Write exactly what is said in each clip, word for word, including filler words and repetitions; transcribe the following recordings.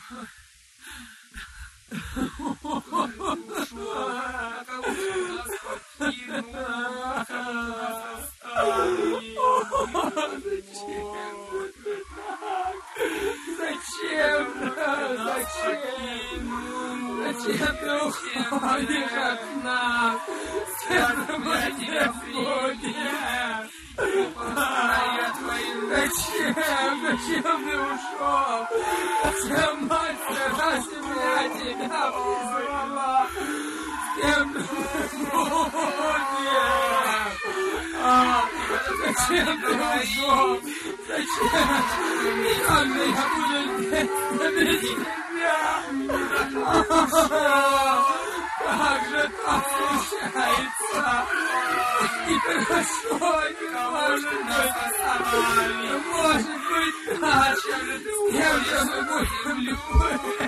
Зачем? Зачем? Зачем ты уходишь от нас? Я тебя будет. Зачем? Зачем ты ушел? Зачем мать сама земля тебя вызвала? С кем ты будешь? А, зачем ты ушел? Зачем? Как же я буду здесь без тебя? Как же так случается? Нехорошо, не может быть. Не может быть так. С кем же мы будем любить?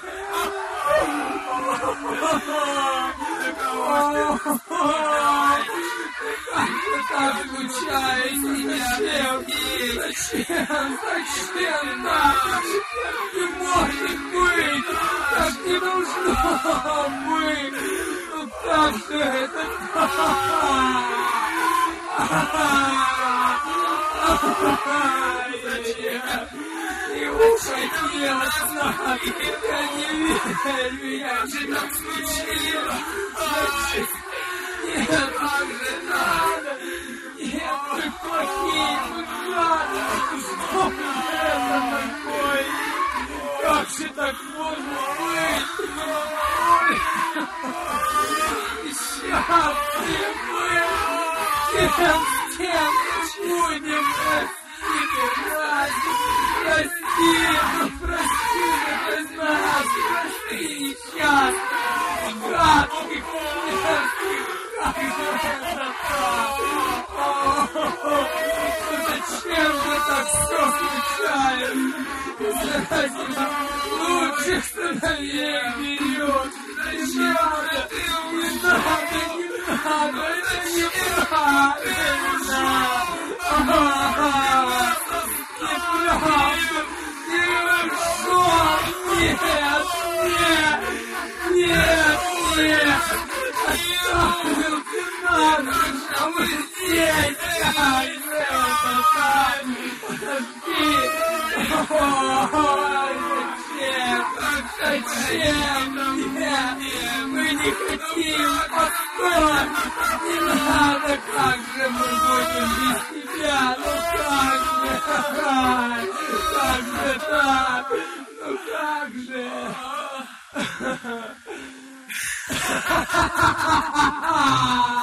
Как же так случается? Зачем? Зачем? Зачем так? Не может быть! Так не должно быть! Ну как же это так? Зачем? Не уходил от нас! Я не верю! Я же так случилось! Зачем? Нет, как же надо! Нет, вы плохие, вы гадкие! Что же это такое? Как же так можно быть? Ой! Счастье мы! Кем с кем будем? Прости, прости! Прости, прости нас! Прости, несчастных! Гадких, мерзких! Как же это так? Зачем же так все случается? Зачем лучших сыновей берет? Не надо, не надо, не надо, это неправильно! Неправда! Нехорошо! Нет, нет, нет, нет! Оставил ты нас, а мы здесь! Ай, это так! Подожди! Ой, зачем? Зачем? Нет, мы не хотим! Постой! Не надо! Как же мы будем без тебя? Ну как же? Ай, как же так? Ну как же? Ha ha ha ha ha!